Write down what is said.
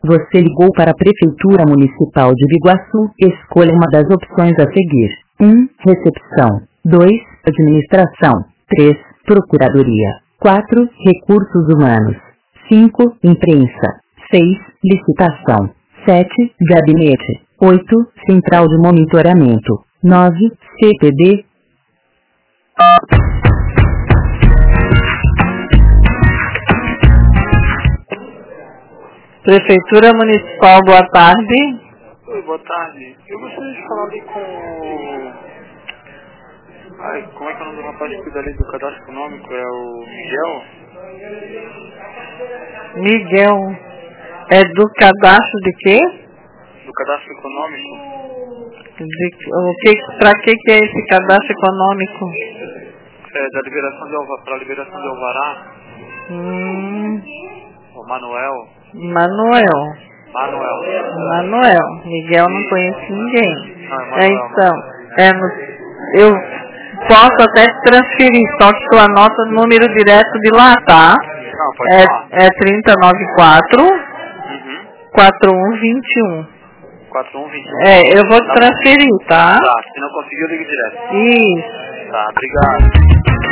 Você ligou para a Prefeitura Municipal de Biguaçu. Escolha uma das opções a seguir. 1. Recepção. 2. Administração. 3. Procuradoria. 4. Recursos humanos. 5. Imprensa. 6. Licitação. 7. Gabinete. 8. Central de monitoramento. 9. CPD. Prefeitura Municipal, boa tarde. Oi, boa tarde. Eu gostaria de falar ali com o... como é que é o nome do rapaz que cuida ali do cadastro econômico? É o Miguel? Miguel. É do cadastro de quê? Do cadastro econômico? Para que é esse cadastro econômico? É da liberação de alvará, para liberação de alvará. O Manuel. Manuel. Miguel não conhece ninguém. Eu posso até te transferir, só que tu anota o número direto de lá, tá? Não, pode falar. É 3094 4121. 4121. Eu vou te transferir, tá? Tá, se não conseguir eu ligo direto. Isso. Tá, obrigado.